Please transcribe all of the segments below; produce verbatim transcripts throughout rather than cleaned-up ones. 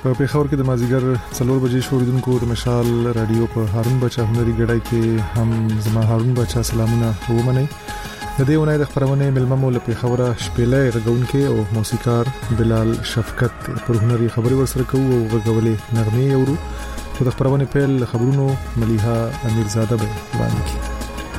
په پیښور کې د مازیګر څلور بجې شوریدونکو د مشال رادیو په هارون بچا هنري ګډای کې هم زما هارون بچا سلامونه ومنئ. د دې ونې د خبرونه ملمه مول پیښور شپېلې رغونکې او موسیقار بلال شفقت پر هنري خبري ورسره کوو او غوړولې نغمه یورو. خو د خبرونه پیل خبرونو مليحه امیرزاده به وړاندې کړي.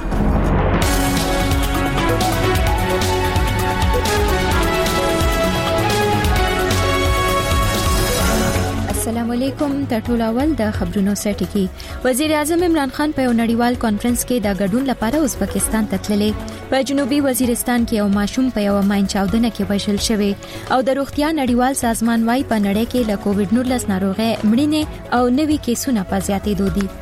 السلام علیکم. د ټول اول د خبرونو سره ټکی. وزیر اعظم عمران خان په یو نړیوال کانفرنس کې د ګډون لپاره ازبکستان ته تللی. په جنوبي وزیرستان کې یو ماشوم په یو ماین چاودنه کې وژل شوی او د روغتیا نړیوال سازمان وايي په نړۍ کې له کووډ نولس ناروغي مړینې او نوي کیسونه په زیاتېدو دي.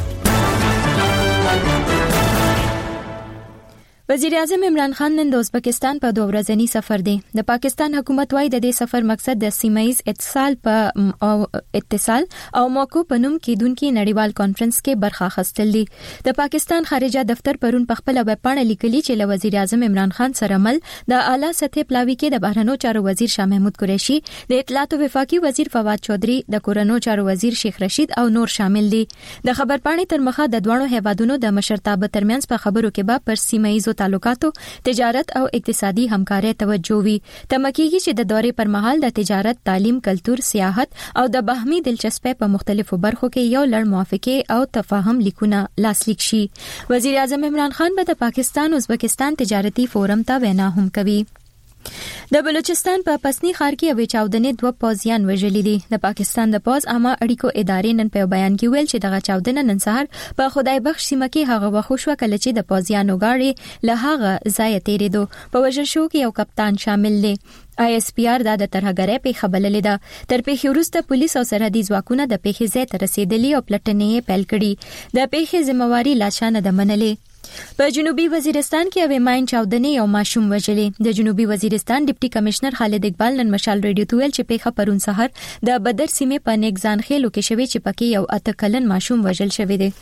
وزیر اعظم عمران خان نن د ازبکستان په دوه ورځنی سفر دی. د پاکستان حکومت وايي د دې سفر مقصد د سیمایي اتصال په او اتصال او موقع په نوم کې دونکو نړیوال کانفرنس کې برخه اخیستل دي. د پاکستان خارجه دفتر پرون په خپل ویب پاڼه لیکلي چې له وزیر اعظم عمران خان سره مل د اعلی سطحي پلاوي کې د بهرنیو چارو وزیر شاه محمود قریشي، د اطلاعات او وفاقي وزیر فواد چودري، د کورنیو چارو وزیر شیخ رشید او نور شامل دي. د خبر پاڼې تر مخه د دوه هیوادونو د مشرتابه ترمنځ په خبرو کې به پر سیمایي تعلقاتو، تجارت او اقتصادي همکارۍ توجه وي. تمکیږي چې د دورې پر مهال د تجارت، تعلیم، کلتور، سیاحت او د باهمي دلچسپۍ په مختلفو برخو کې یو لړ موافقه او تفاهم لیکونه لاسلیک شي. وزیر اعظم عمران خان به د پاکستان ازبکستان تجارتي فورم ته وینا هم کوي. د بلوچستان په پسنی ښار کې یو چاودنې دوه پوځیان وژلي دي. د پاکستان د پوز عامه اړیکو ادارې نن په بیان کې ویل چې دغه چاودنه نن سهار په خدای بخش سیمه کې هغه وخت شو کله چې د پوځیانو غاړي له هغه ځای تیریدو. په وژل شو کې یو کپتان شامل دی. آی اس پی آر د ترهګرۍ په خبرلې ده. تر پیښې وروسته پولیس او سرحدي ځواکونه د پیښې ځای ته رسیدلي او پلټنې پیل کړي. د پیښې ذمہواری لا شانه د منلې. په جنوبي وزیرستان کې یو ماین چاودنې یو ماشوم وژلې. د جنوبي وزیرستان ډیپټي کمشنر خالد اقبال نن مشال ریډیو ته ویل چې پیښه پرون سحر د بدر سیمې په نیکزان خېلو کې شوې چې پکې یو اته کلن ماشوم وژل شوی دی.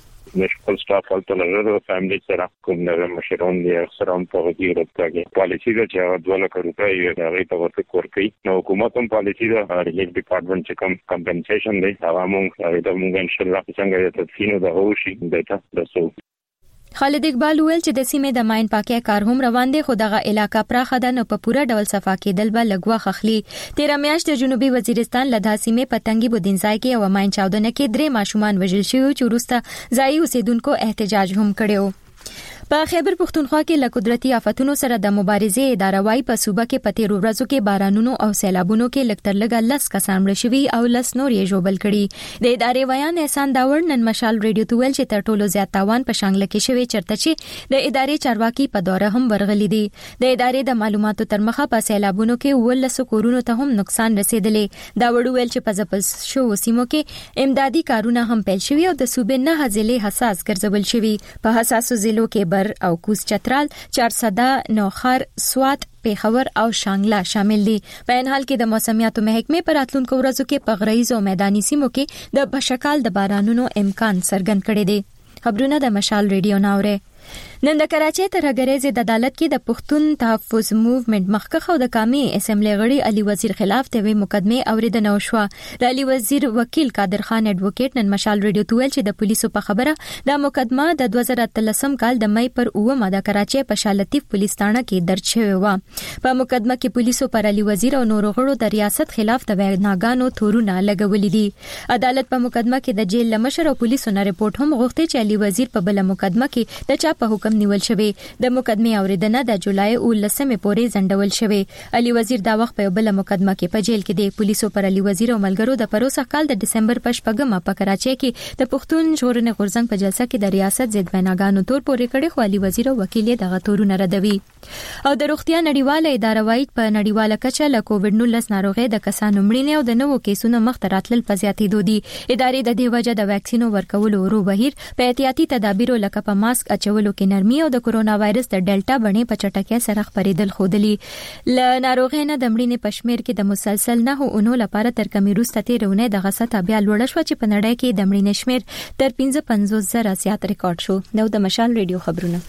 نشکل سټاف ولته لرلو فیملی سره کوم نه مشرون دي اکثر هم په دې ورته پالیسی دا چې دوه لک روپۍ یې هغه ته ورته ورکړي. نو حکومت هم پالیسی دا ریلیف ډپارټمنټ چې کوم کمپنسیشن دی هغه موږ هغه ته موږ ان شاء الله څنګه ته تفصیل د هوشي دته دسو. خالد اقبال ویل چې د سیمې د ماین پاکي کار هم روان دي خو دغه علاقہ پراخه ده نو په پوره ډول صفا کېدل به لګوا خخلي. تیر میاشت د جنوبي وزیرستان له داسې سیمې پتنګي بودینځای کې او ماین چاودنه کې درې ماشومان وژل شوي چې وروسته ځایي اوسیدونکو احتجاج هم کړو. په خیبر پختونخوا کې له قدرتي آفتونو سره د مبارزې اداره وايي په صوبه کې په تیرو ورځو کې بارانونو او سیلابونو کې لکتر لګا لس کسان مړ شوي او لس نور یې ژوبل کړي. د ادارې ویان احسان داور نن مشال ریډیو ته ویل چې تر ټولو زیات تاوان په شانګله کې شوی چرته چې د ادارې چارواکي په دوره هم ورغلي دي. د ادارې د معلوماتو تر مخه په سیلابونو کې ولس کورونو ته هم نقصان رسیدلی. داور ویل چې په ځپل شو سیمو کې امدادي کارونه هم پیل شوي او د صوبې نه ضلع حساس ګرځول شوي. په حساسو ضلعو کې او کوز چترال، چارسده، نوخر، سوات، پیښور او شانګله شامل دي. په ان حال کې د موسمیاتو محکمې پر راتلونکو ورځو کې په غریزو او میداني سیمو کې د بشکال د بارانونو امکان څرګند کړي دي. خبرونه د مشال ریډیو ناوره. نن د کراچۍ ترهګرۍ ضد عدالت کې د پښتون تحفظ موومېنټ مخکخ او د کامي اسمبلی غړي علي وزیر خلاف د وی مقدمه اوریدنه وشوه. د علي وزیر وکیل قادر خان اډوکیټ نن مشال ریډیو ته ویل چې د پولیسو په خبره د مقدمه د دوه زره اتلسم کال د مې پر اومه د کراچۍ په شالتیف پولیس تھانه کې درج شوی و. په مقدمه کې پولیسو پر علي وزیر او نورو غړو د ریاست خلاف د ویناګانو تورونه لګولې دي. عدالت په مقدمه کې د جیل لمشر او پولیسو نه ریپورت هم غوښتي چې علي وزیر په بل مقدمه کې د چا په حکم نیول شوی. د مقدمه اوریدنه د جولای اولسمه پورې ځنډول شوی. علي وزیر دا وخت په بل مقدمه کې په جیل کې دی. پولیسو پر علي وزیر او ملګرو د پروسه کال د دسمبر په شپږمه په کراچۍ کې د پښتون ژغورنې غورځنګ په جلسه کې د ریاست ضد ویناګانو تور پورې کړي خو علي وزیر او وکیل یې دغه تورونه ردوي. او د روغتیا نړیواله اداره وايي په نړیواله کچه له کووډ نولس ناروغي د کسانو مړینې او د نوو کیسونو مخ ته راتلل په زیاتېدو دي. ادارې د دې وجه د ویکسینو ورکولو ورو بهیر په احتیاطي تدابیرو لکه په ماسک اچولو کې نرمي او د کورونا وایرس د ډیلټا بڼې په چټکۍ سره خپرېدل ښودلي. له ناروغۍ نه د مړینې په شمېر کې د مسلسل نهو اونو لپاره تر کمې وروسته تېرونه دغه سطح بیا لوړه شوه چې په نړۍ کې د مړینې شمېر تر پنځه پنځوس زره زیات ریکارډ شو. نو د مشال ریډیو خبرونه.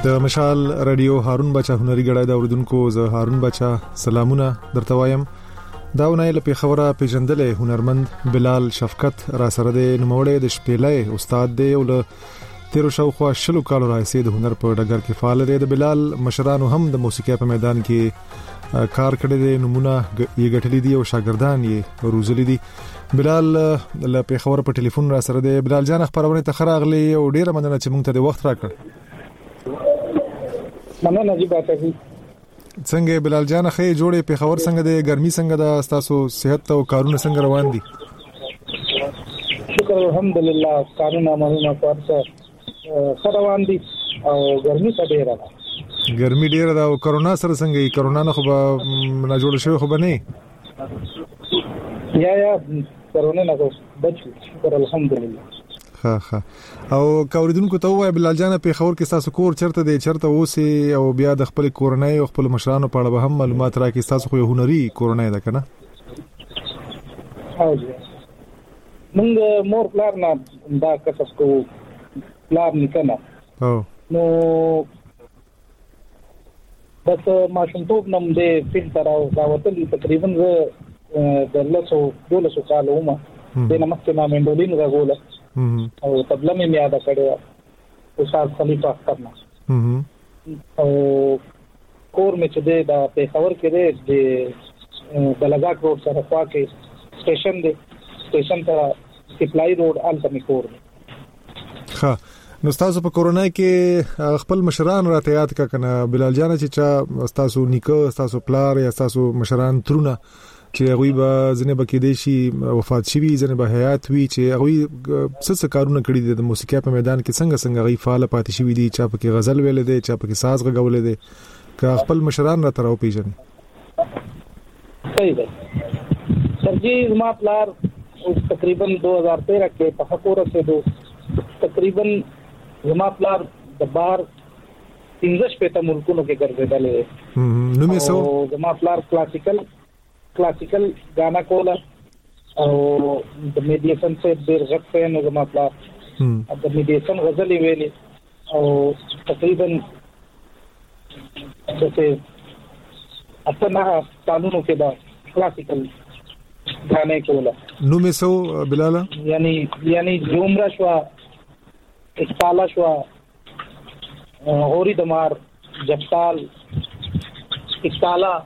د مشال رادیو هارون بچا هنري غړای دا اوردونکو زه هارون بچا سلامونه درته وایم. دا ونه لپاره خبره پیژندلې هنرمند بلال شفقت را سره د نوموړې د شپېلې استاد دی او له تیرو شاوخوا شلو کالو راځي د هنر په ډګر کې فعال دی. د بلال مشرانو هم د موسیقي په میدان کې کار کړی دی، نمونه یې ګټلې دي او شاګردان یې روزلي دي. بلال له پیښور په ټلیفون را سره دی. بلال جان خبرونه ته خراغلی او ډیره مننه چې مونږ ته د وخت راکړ. مننه جی باکې څنګه بلال جان خې جوړې پیښور څنګه د ګرمي څنګه د تاسو صحت او کارونه څنګه روان دي؟ شکر الحمدلله کارونه مهمه کارڅه روان دي او ګرمي څه ډیره ده. ګرمي ډیره ده او کرونا سره څنګه ای کرونا نه خو به نه جوړ شوی خو به نه یا یا کرونا نه بچ شکر الحمدلله. ها ها او کوریدونکو ته وای بلال جان په خبر کې تاسو کور چرته دی چرته اوسې او بیا د خپل کورنۍ او خپل مشرانو په اړه هم معلومات راکې تاسو خو هنري کورنۍ ده کنه؟ ها جی موږ مور پلان نه دا کسب کو پلان نکنه او نو بس ماشومتوب نم دې فلټر او دا وتل تقریبا د لاسو دولسو کالو ما د نمسته ما منډولین غوله او طبله مې یاد کړو استاد خلیفہ اختر او کور مې چې د پیښور کې د بلګاټ روډ سره خوا کې سټیشن دی، سټیشن ته سپلای روډ الته مې کور. ها نو تاسو په کورونا کې خپل مشران راته یاد کا کنه بلال جان چې چا تاسو نیکه تاسو پلار یا تاسو مشران ترونه چې هغه به ځنه بکې دي شي وفات شي ځنه به حیات وي چې هغه څه څه کارونه کړی دي د موسیقي په میدان کې څنګه څنګه غي فعال پاتې شي دي چې په کې غزل ویل دي چې په کې ساز غوول دي که خپل مشران را تراو پیژني. صحیح ده سرجی زما پلار تقریبا دو ہزار تیرہ کې په حقوق سره دو تقریبا زما پلار د بار پنځه شپږ ملکونو کې ګرځیدل نو مې سو زما پلار کلاسیکل کلاسیکل गाना کولا او د میډیسن سے ډیر غټ فین زما پلار د میډیسن غزل ویلي او تقریبا چې اپنا قانونو کې دا کلاسیکل गाने کولا نو مې سو بلال یعنی یعنی جومرا شوا اکتالا شوا غوری دمار جفتال اکتالا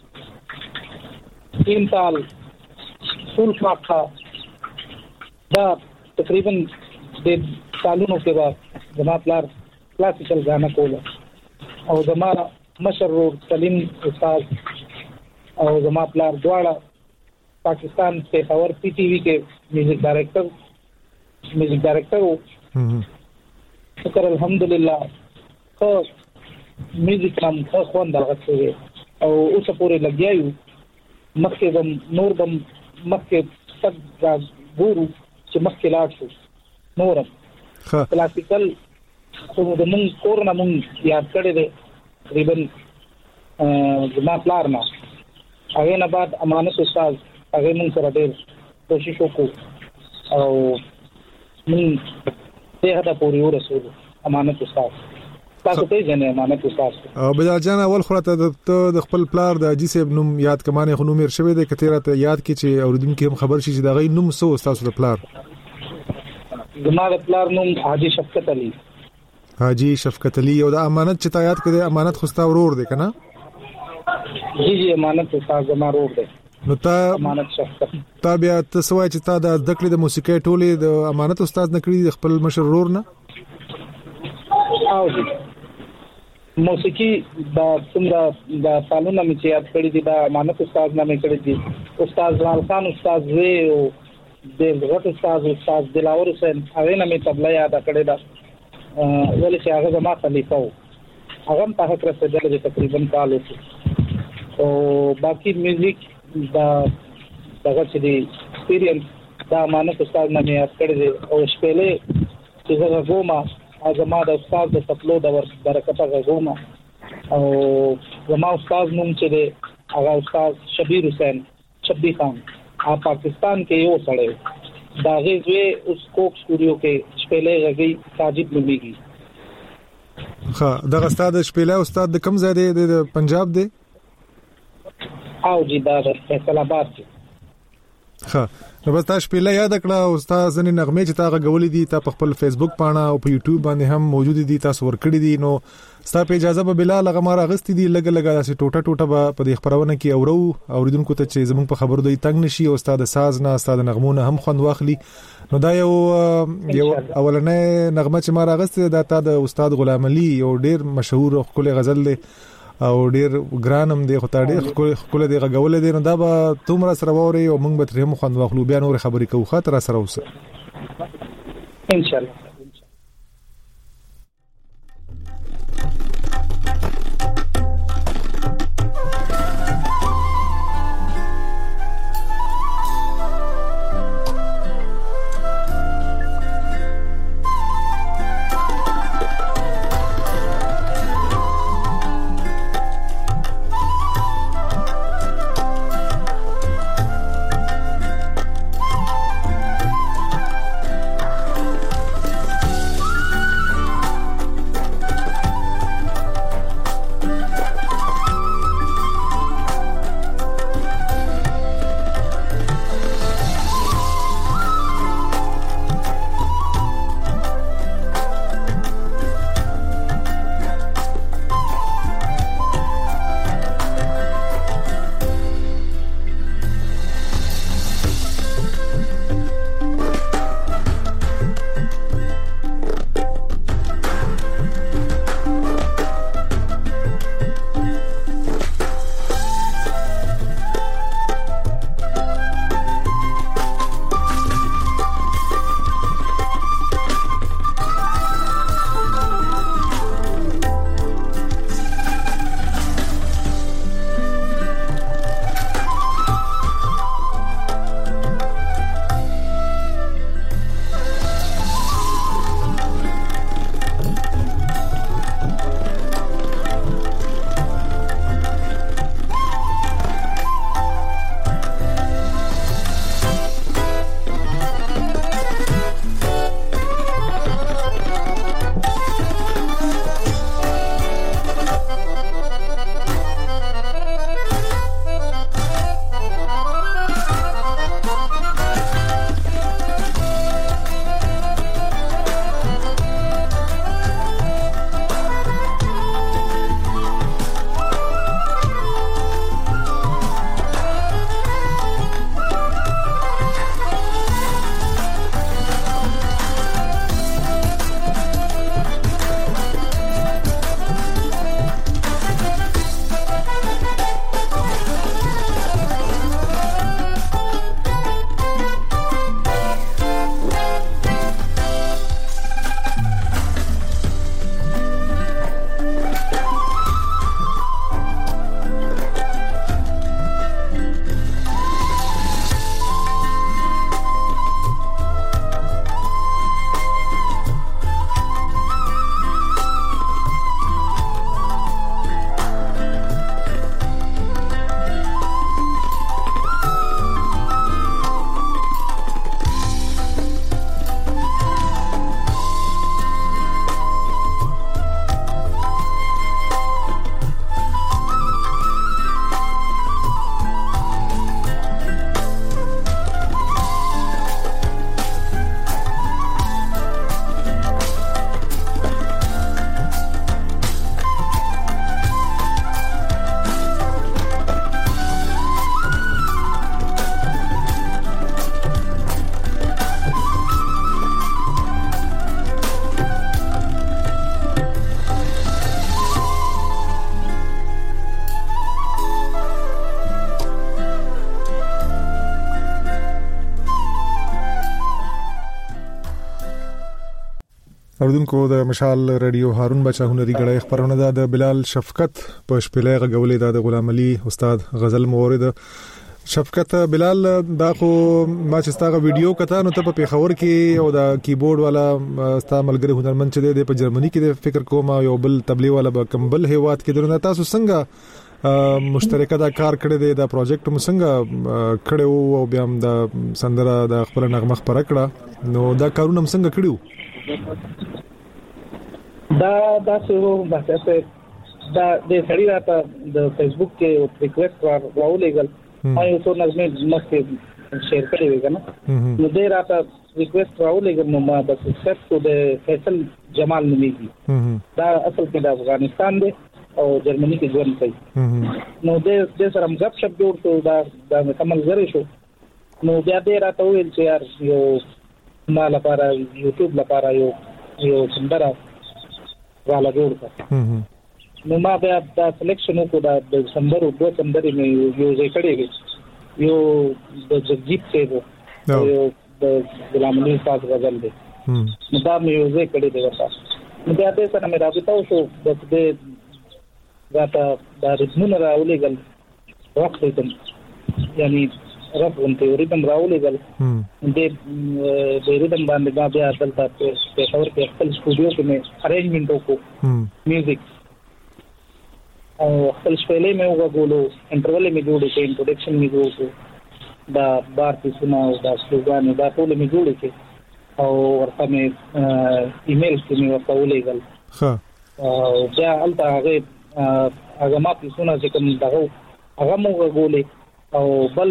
تین تال سول فاقا دا تقریبا د سالونو کې بعد زما پلار کلاسیکل गाना کولا او زما مشر سلیم استاد او زما پلار دواړه پاکستان پیښور پی ټی وی کې میوزک ډایریکټر میوزک ډایریکټر وو. شکر الحمدلله خو میوزک نام خو خوند راغلی او اوس پورې لګیایو مخکې بم نور بم مخکې تک دا ګورو چې مخکې لاړ شو نورم کلاسیکل خو د مونږ کورونه مونږ یاد کړی دی تقریبا زما پلار نه هغې نه بعد امانت استاد هغې مونږ سره ډېر کوشش وکړو او مونږ دې حده پورې ورسولو امانت استاد تاسو ته جنې امانت استاد. او بلال جان اول خلاته د خپل پلار د اجي صاحب نوم یاد کمانه خو نوم شوی دی کتیره ته یاد کی چې اوریدونکو هم خبر شي چې دا غي نوم سو تاسو د پلار؟ زما د پلار نوم حاجی شفقت علي. حاجی شفقت علي او د امانت چې تا یاد کړه امانت خو ستا ورور دی کنه؟ جی جی امانت استاد زما ورور دی. نو تا امانت شفقت تا بیا ته سوای چې تا د ذکر د موسیقي ټوله د امانت استاد نه کړی د خپل مشر ورور نه؟ او جی موسیقي دا څنګه دا سالونه مې چې یاد کړی دي دا امانت استاد نه مې کړی دي استاد جلال خان استاد وی او د غټ استاد استاد دلاور حسین هغه نه مې طبله یاد کړی دا ولې چې هغه زما خلیفہ وو هغه په حق رسېدل دي تقریبا کال او باقي میوزیک دا هغه چې دی ایکسپیرینس دا امانت استاد نه مې یاد کړی دي او شپېلې چې زه غوما زما د استاد د تپلو د برکت غوما او زما استاد نوم چې دی هغه استاد شبیر حسین شبی خان ا پاکستان کې یو سړی دا غوې اوس کوک سټوډیو کې شپېلې غږی ساجد لوميږي. ها دا استاد شپېلې استاد د کوم ځای دی د پنجاب دی او جی دا فیصل آباد دی ها نو بس تاسو په یاد کړه استاد زنی نغمه چې تاغه غولې دي تا په خپل فیسبوک پاڼه او په یوټیوب باندې هم موجود دي تاسو ورکړی دي نو ستاسو په اجازه به بلال غمار اغستی دي لګ لګ داسې ټوټه ټوټه په دې خبرونه کې اورو اوریدونکو ته چې زموږ په خبرو دوی تنگ نشي او استاد ساز نه استاد نغمونه هم خوند واخلي نو دا یو یو اولنې نغمه چې ما راغسته دا تا د استاد غلام علي یو ډیر مشهور او خپل غزل دی او ډیر ګرانم دی خو تا ډیر خپل دی غول دی نو دا به تومره سره ووري او موږ به ترې مخ خوند واخلو بیا نور خبرې کوو خاطر سره اوسه ان شاء الله اوردونکو د مشال رادیو هارون بچا هنري غړې خبرونه ده د بلال شفقت په شپېلې غولې ده د غلام علي استاد غزل مورد شفقت بلال دا خو ما چې ستاسو ویډیو کته نو ته په پیښور کې او د کیبورډ والا ستاسو ملګری هنرمند چې دی په جرمني کې فکر کوم یو بل تبلیغ والا به کمبل هیواد کې درنه تاسو څنګه مشترکه دا کار کړی دی دا پروجیکټ مو څنګه کړو او بیا هم د سندره د خپل نغمه خبره کړه نو دا کارونه څنګه کړیو دا دا څه بحثه دا د سړی راته د فیسبوک کې ریکوست راولېګل ما یو څو نظمې مخکې شیر کړې وې کنه نو دې راته ریکوست راولېګل نو ما بس ایکسپټ کو د فیصل جمال نومېږي دا اصل کې د افغانستان دی او جرمني کې ژوند کوي نو دې دې سره موږ غپ شپ جوړ کړو دا د کمل غری شو نو بیا دې راته ویل چې یار یو ما لپاره یوټیوب لپاره یو یو سندره والا جوړ کړ نو ما بیا دا سلیکشن وکړ دا د سندرو دوه سندرې مې یو ځای کړې وې یو د جگجیت سیب یو د غلام علي صاحب غزل دی نو دا مې یو ځای کړې دی ورته نو بیا دې سره مې رابطه وشو د دې دا دا رسمونه راولېګل وخت دې یعنی رف غونته ریتم راولېګل دې د ریتم باندې بیا دلته په خبر کې خپل سټوډیو کې مې ارینجمنت وکړو میوزیک او خپل شپېلې مې وګورلو انټرول مې جوړ کړ انټروډکشن مې جوړ کړ دا بارتي سنا او دا سلوګان دا ټول مې جوړ کړ او ورته مې ایمیل کې مې ورته ولېګل ها او بیا البته هغه هغه ماته سنا چې کوم دغه هغه مو وګورلې او بل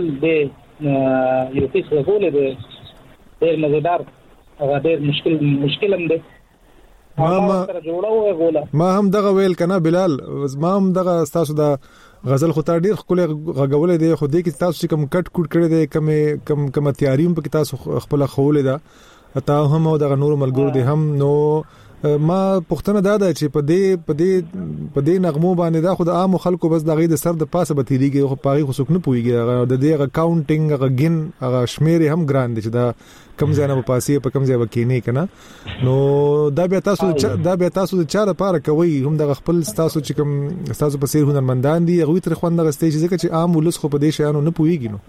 دې یو څه وګورلې دې ډېر مزیدار هغه ډېر مشکل مشکل هم دی ما ما ما هم دغه ویل کنه بلال ما هم دغه تاسو د غزل خو ته ډیر خپل غغولې دی خو دې کې تاسو کوم کټ کوټ کړی دی کم کم کم تیاریم په تاسو خپل خولې دا تا هم او دغه نور ملګرو دی هم نو ما پښتنه دا ده چې په دې په دې په دې نغمو باندې دا خو د عام خلکو بس دغه د سر د پاسه به تیریږي خو پاغي خو څوک نه پويږي د دې اکاونټینګ هغه ګین هغه شمیر هم ګران دي چې دا کم ځای نه په پاسي په کم ځای وکینې کنه نو دا بیا تاسو دا بیا تاسو د چا لپاره کوي هم د خپل تاسو چې کوم تاسو په سیر هنرمندان دي هغه تر خوند غستې چې ځکه چې عام ولس خو په دې شانو نه پويږي نو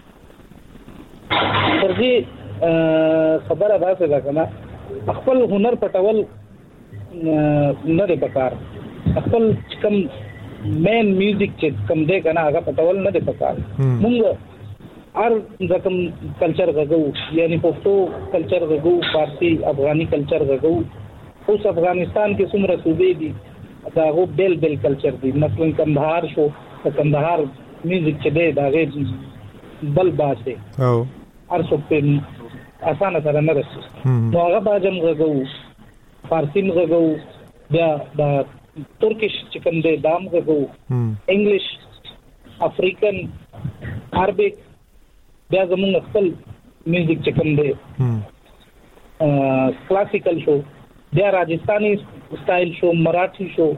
ترځي خبره راځي دا کنه خپل هنر پټول نه دی پکار خپل کم مین میوزیک چې کم دی کنه هغه پټول نه دی پکار موږ هر رقم کلچر غو یعنی پښتو کلچر غو فارسی افغاني کلچر غو اوس افغانستان کې څومره صوبې دي دا غو بیل بیل کلچر دي مثلا کندهار شو کندهار میوزیک چې دی دا غي بل باز دی او هر څوک په اسانه سره نه رسي نو هغه باجم غو فارسی مغو بیا د ترکیش چې کوم دی دام غو انګلیش افریقن عربیک بیا زموږ خپل میوزیک چې کوم دی کلاسیکل شو بیا راجستاني سټایل شو مراఠي شو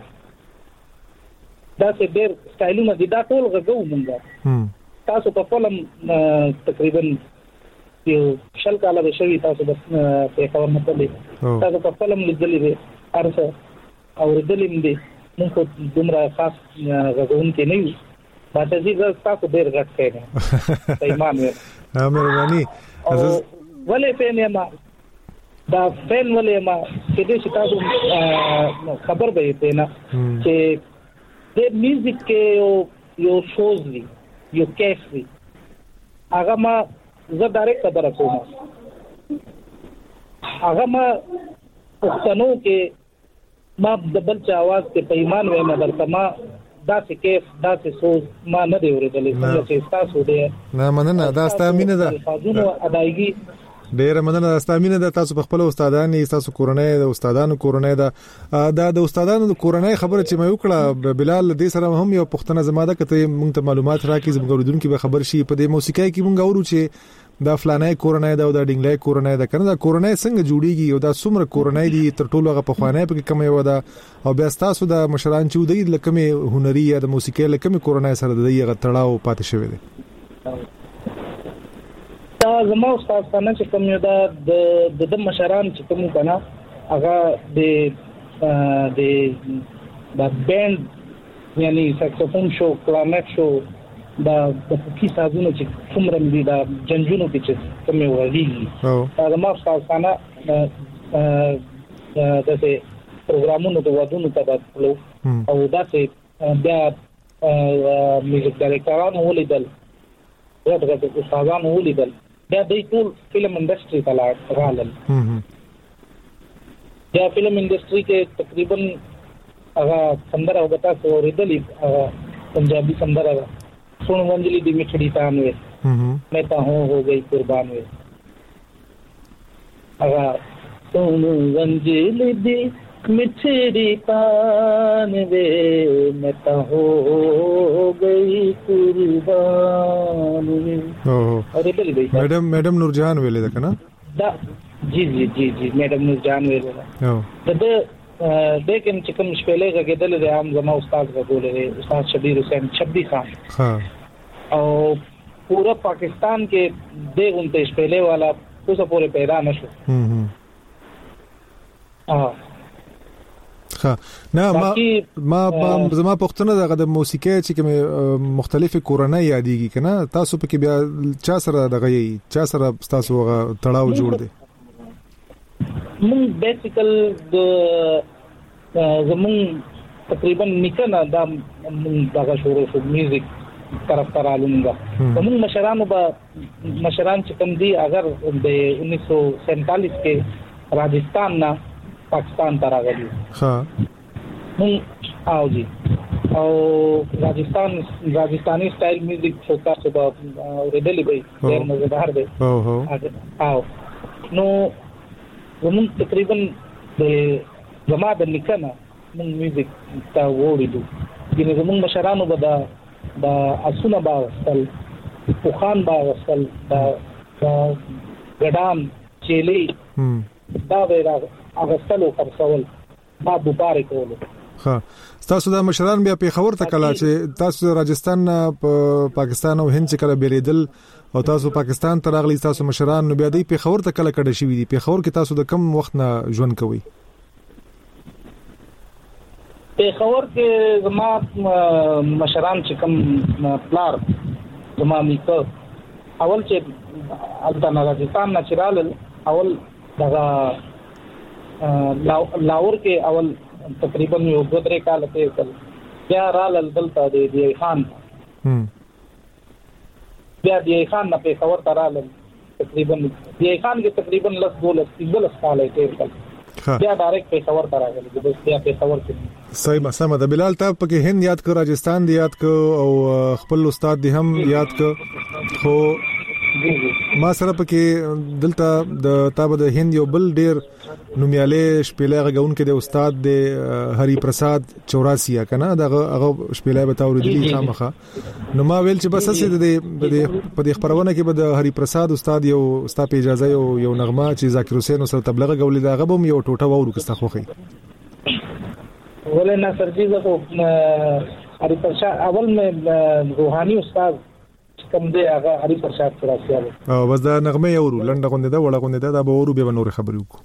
دا څه ډېر سټایلونه دي دا ټول غو مونږه تاسو په فلم تقریبا یو شل کاله به شوي تاسو په خبر متلې تاسو په فلم لیدلې دي ارسه او لیدلې دي موږ دومره خاص غوون کې نه یو باندې زه تاسو ډېر غټ کړم ایمان یې مهرباني ولې پېنه ما دا فین ولې ما چې دې تاسو خبر به یې نه چې د میوزیک کې یو یو شوز دی یو کیف دی هغه ما زه ډایرکټ خبره کوم هغه ما پښتنو کې ما د بل چا आवाज کې پیمان وې ما درته ما دا څه کیف دا څه سوز ما نه دی اورېدلې څنګه چې تاسو دې نه مننه دا ستامینه ده فاجونو ادایګي ډېر مننه ستامینه ده تاسو په خپل استادانو تاسو کورنۍ د استادانو کورنۍ ده دا د استادانو د کورنۍ خبره چې مې وکړه بلال دې سره هم یو پښتنه زماده کته مونږ ته معلومات راکې زموږ ورودونکو به خبر شي په دې موسیقۍ کې مونږ اورو چې دا فلانای کورنۍ دا او دا ډینګلای کورنۍ دا کنه دا کورنۍ څنګه جوړیږي او دا څومره کورنۍ دي تر ټولو هغه په خوانې په کمه یو دا او بیا تاسو د مشران چې ودی لکه هنري یا د موسیقۍ لکه کورنۍ سره د یغه تړاو پاتې شوی دی دا زموږ استاد څنګه چې کوم یو دا د مشران چې کوم کنه هغه د د د بند یعنی ساکسوفون شو کلارنټ شو دا د فکی سازونو چې څومره دي دا جنجونو کې چې کومه وړيږي دا زموږ استاد څنګه د دغه پروګرامونو د ودونو ته داخلو او دا چې بیا میوزیک ډایرکټرانو ولیدل دا د استادانو ولیدل بیا د ټول فلم انډستری ته راغلل یا فلم انډستری کې تقریبا هغه سندره وګتا سو ریدلی पंजाबी سندره सुन वंजली दी मिठड़ी तान वे मैं ता हूं हो गई कुर्बान वे अगा सुन वंजली दी मिठड़ी तान वे मैं ता हो गई कुर्बान वे अरे बली भाई मैडम मैडम नूरजहान वेले दा ना दा जी जी जी जी मैडम नूरजहान वेले दा द लेकिन चिकन शपेले का गेदल रे आम जमा उस्ताद का बोले रे उस्ताद शबीर हुसैन छब्बी खान हां और पूरा पाकिस्तान के दे उनते शपेले वाला तो पूरे पैदा नशो हम्म हां ها نه ما ما زما پښتنه دغه د موسیقي چې کوم مختلفه کورنۍ یادېږي کنه تاسو په کې بیا چا سره دغه چا سره تاسو غا تړاو جوړ دي مون بیسیکل د زمون تقریبا نکنه دا مون دغه شروع شو میوزیک طرف ته رالونګه زمون مشرانو با مشران چې کوم دي اگر د उन्नीस सौ सैंतालीस کې راجستان نه पाकिस्तान ته راغلي ها مون او جی او راجستان راجستاني سټایل میوزیک څوکا صبح ورېدلې وي ډېر مزیدار دی او هو او نو زمون تقریبا د زما د نکنه مون میوزیک تا وړو ګینه زمون مشرانو به دا د اسونه با وصل پوخان با وصل دا ګډام چيلي دا ویرا اغسلو خرڅول با بوپاره کولو ها تاسو د مشران بیا په خبر ته کلا چې تاسو راجستان په پاکستان او هند څخه بیریدل او تاسو پاکستان ته راغلی تاسو مشران نو بیا د په خبر ته کلا کډه شي دي په خبر کې تاسو د کم وخت نه ژوند کوي په خبر کې زما مشران چې کم پلار زما میکو اول چې البته راجستان نه چرال اول دغه لاور کې اول تقریبا یو دوه درې کال تیر کړ بیا رال دلته دی خان هم بیا دی خان نه په خبر ترال تقریبا دی خان کې تقریبا لس دولس دولس کال تیر کړ بیا ډایرکټ په خبر تراغلی د بیا په خبر کې صحیح مسله ده بلال تاسو په هند یاد کړ راجستان دی یاد کړ او خپل استاد دی هم یاد کړ خو ما سره پکې دلته د تابع د هند یو بل ډیر نومیاله شپېلې غون کې د استاد د هری پرساد چوراسي کنه دغه هغه شپېلې به تاور دي خامخه نو ما ویل چې بس اسې د په دې خبرونه کې به د هری پرساد استاد یو استاد په اجازه یو یو نغمه چې ذاکر حسین سره تبلیغ غولې دا غبم یو ټوټه وورو کسته خوخي ولې نه سرجیزه کو هری پرساد اول مې روحاني استاد کم دی هغه هری پرساد چوراسي او بس دا نغمه یورو لنډه غونډه دا وړه غونډه دا به ورو به نور خبرې وکړو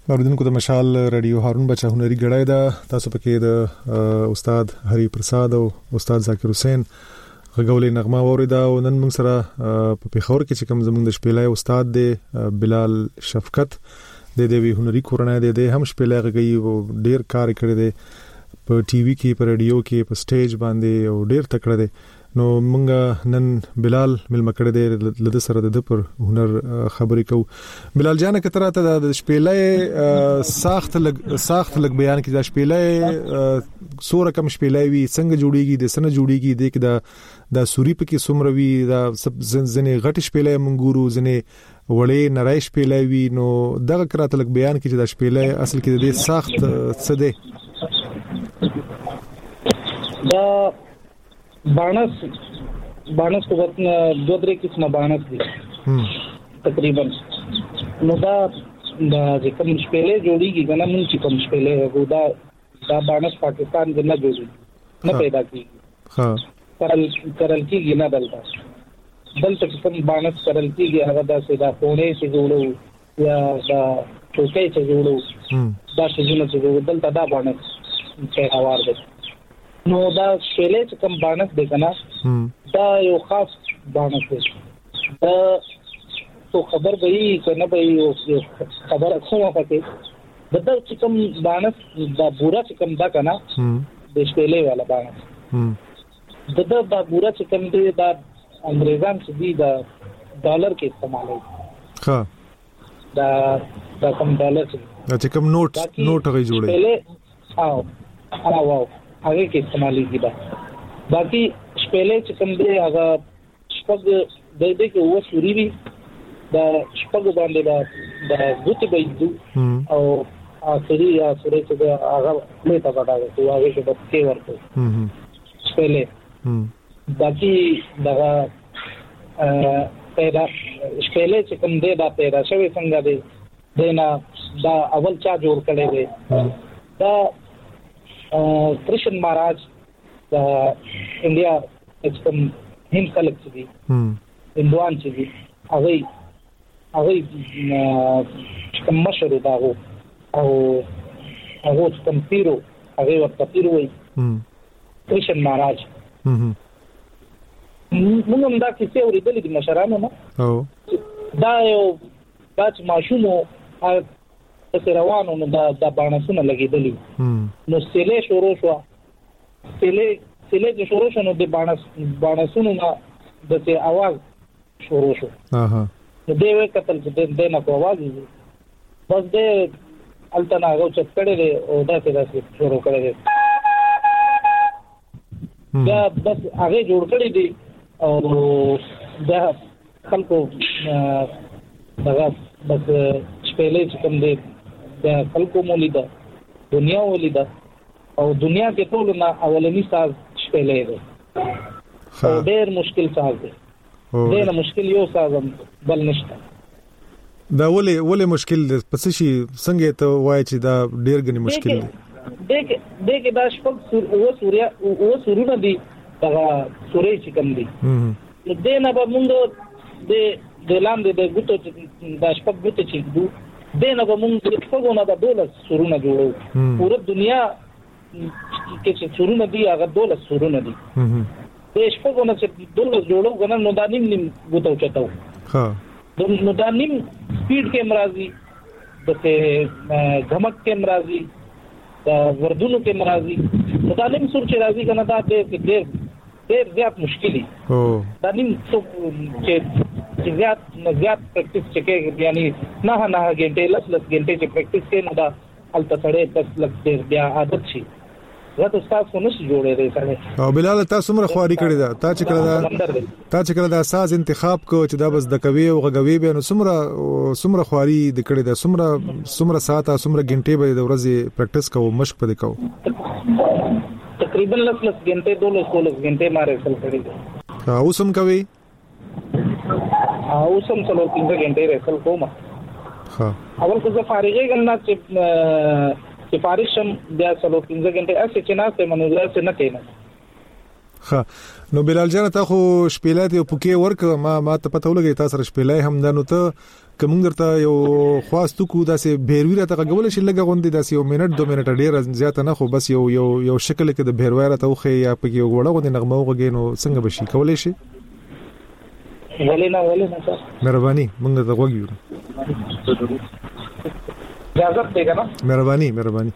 اوریدونکو د مشال رادیو هارون بچا هنري غړای دا تاسو پکې د استاد هری پرساد او استاد ذاکر حسین غوولې نغمه اوریدا او نن موږ سره په پیښور کې چې کوم زموږ د شپېلای استاد دی بلال شفقت د دې هنري کورنۍ دی د هم شپېلای غږی او ډیر کار کړی دی په ټي وي کې په رادیو کې په سټیج باندې او ډیر تکړه دی نو موږ نن بلال ملما کړی دی لده سره د پر هنر خبرې کوو بلال جان کتره ته د شپېلای ساخت لګ ساخت لګ بیان کې د شپېلای سوره کم شپېلای وی څنګه جوړیږي د سنه جوړیږي د کې د د سوري پکې سمروي د زنه غټ شپېلای منګورو زنه وړې نړۍ شپېلای وی نو دغه کراته لګ بیان کې چې د شپېلای اصل کې د ساخت څه دی دا بانس بانس کو وقت دو درې قسمه بانس دي تقریبا نو دا د کوم شپېلې جوړیږي کنه مونږ چې کوم شپېلې هغه دا دا بانس پاکستان کې نه جوړي نه پیدا کیږي ها کرل کرل کیږي نه دلته دلته کوم بانس کرل کیږي هغه دا سیدا پونه چې جوړو یا دا ټوکې چې جوړو دا چې جوړو دلته دا بانس په هوار دي نو دا شپېلې چې کوم بانس دی کنه دا یو خاص بانس دی دا تو خبر به یې کنه به یو خبر اخو پکې دا چې کوم بانس دا بورا چې کوم دا کنه د شپېلې والا بانس دا دا بورا چې کوم دی دا انګريزان چې دی دا ډالر کې استعمالوي ها دا دا کوم ډالر چې کوم نوٹ نوٹ هغه جوړي او او واو هغه کې استعمالي دي با باقي شپېلې چې کوم دی هغه شپږ د دې کې و سوري وي دا شپږ باندې دا د غوتي بيدو او اخري یا سوري چې هغه له تا پټاږي او هغه کې د کې ورته شپېلې باقي دا پیدا شپېلې چې کوم دی دا پیدا شوی څنګه دی دینا دا اول چا جوړ کړی دی دا کرشن مہاراج دا انډیا اچم هند خلک چې دي هندوان چې دي هغه هغه کوم مشر دا هو او هغه کوم پیرو هغه ورته پیرو وي کرشن مہاراج موږ هم دا کیسه اورېدلې د مشرانو نه او دا یو دا چې ماشومو څه روانو نو دا د بانسونه لګېدلی نو سیلې شروع شو سیلې سیلې چې شروع شو نو د بانس بانسونو نه د ته आवाज شروع شو اها نو دوی وکتل چې د نه کو आवाज بس دې التنا غو چې کړي او دا څه داسې شروع کړي دا بس هغه جوړ کړی دی او دا خلکو دا بس شپېلې چې کوم دی د خلکو مولیدا دنیا ولیدا او دنیا کې ټول نه اولنی ساز شپېلې دی او ډېر مشکل ساز دی ډېر مشکل یو ساز بل نشته دا ولې ولې مشکل دی پس شي څنګه ته وای چې دا ډېر غني مشکل دی دغه دغه دا شپږ او سوریا او سورونه دی دا سورې چې کوم دی نو دینه به موږ د د لاندې د ګوتو د شپږ ګوتو چې دو دینه به موږ د شپږونو د دولس سورونه جوړو پوره دنیا کې چې سورونه دی هغه دولس سورونه دي د شپږونو چې دولس جوړو غنه نو دا نیم نیم ګوتو چتاو ها نو دا نیم سپیډ کې مرাজি د ته غمک کې مرাজি دا وردونو کې مرাজি دا نیم سور چې راځي کنه دا ډېر ډېر ډېر زیات مشکلی او دا نیم چې چې زیات زیات پریکټیس چې یعنی نه نه غنټه لس لس غنټه چې پریکټیس کې نه دا الته سره دس لس ډېر بیا عادت شي راته تاسو نو جوړې دی سره او بلال تاسو مر خواري کړی دا تا چې کړه دا تا چې کړه دا اساس انتخاب کو چې دا بس د کوي او غوي به نو سمره سمره خواري د کړی دا سمره سمره ساعته سمره غنټه به د ورځې پریکټیس کوو مشق پدې کوو تقریبا لس لس غنټه دولس دولس غنټه ماره سل کړی دا اوسم کوي او سم څلور پنځه غنټې رسل کوم ها اول کو زه فارغې غلنا چې چې فارغ شم بیا څلور پنځه غنټې اسې چې نه ته منو لا څه نه کینم ها نو بلال جان ته خو شپېلات یو پوکي ورک ما ما ته پته ولګی تاسو سره شپېلای هم دانو ته کوم درته یو خواستو کو داسې بیروی راته غول شي لګه غوندي داسې یو منټ دو منټ ډیر زیات نه خو بس یو یو یو شکل کې د بیروی راته خو یا په یو غوړه غوندي نغمه وغږی نو څنګه بشي کولای شي ولې نه ولې نه سر مهرباني موږ ته وګورو اجازه دی کنه مهرباني مهرباني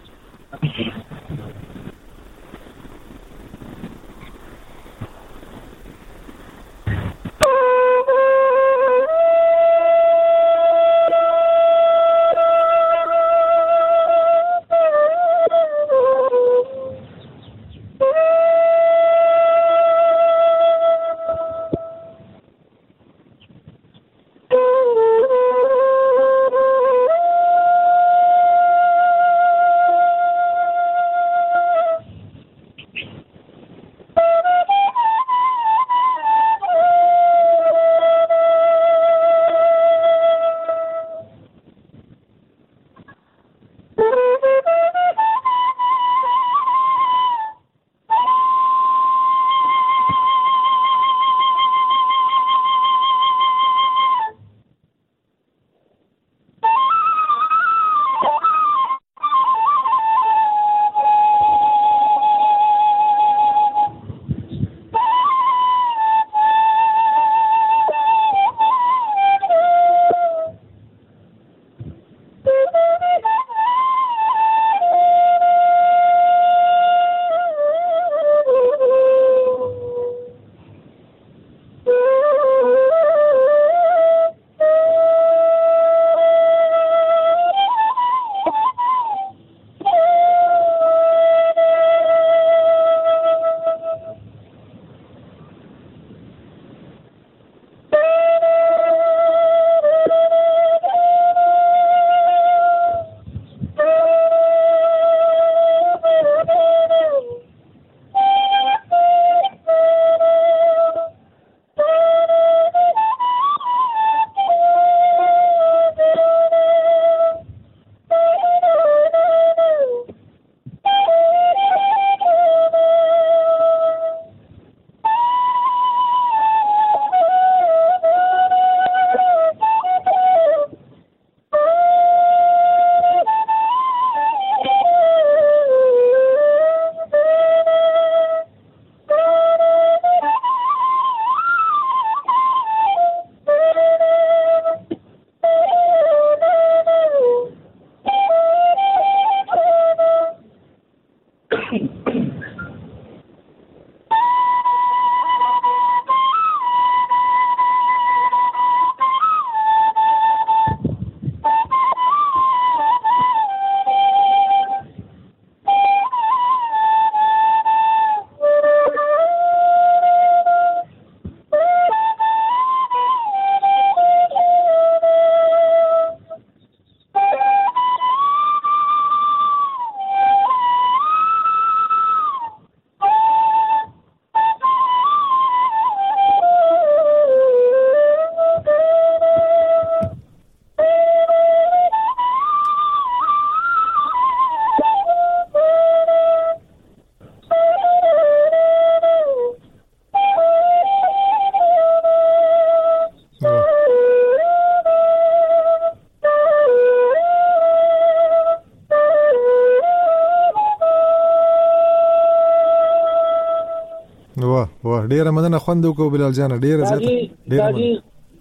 واه واه ډیره مننه خوند وکړو بلال جان ډیره زیاته ډیره